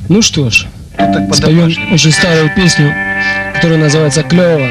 Ну что ж, Вот так споем по-домашнему. очень старую песню, которая называется «Клёво».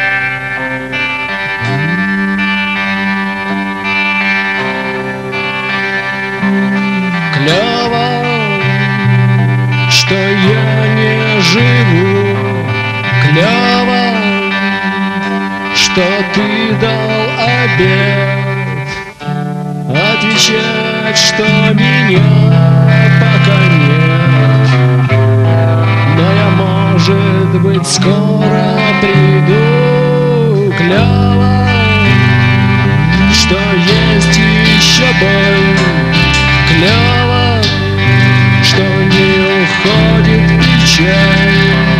Клёво, что я не живу. Клёво, что ты дал обет отвечать, что меня пока нет. Но я, может быть, скоро приду. Клёво, что есть еще боль. Клёво, что не уходит и чай,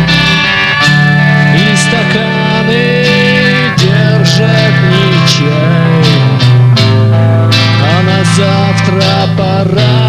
и стаканы держат не чай, а на завтра пора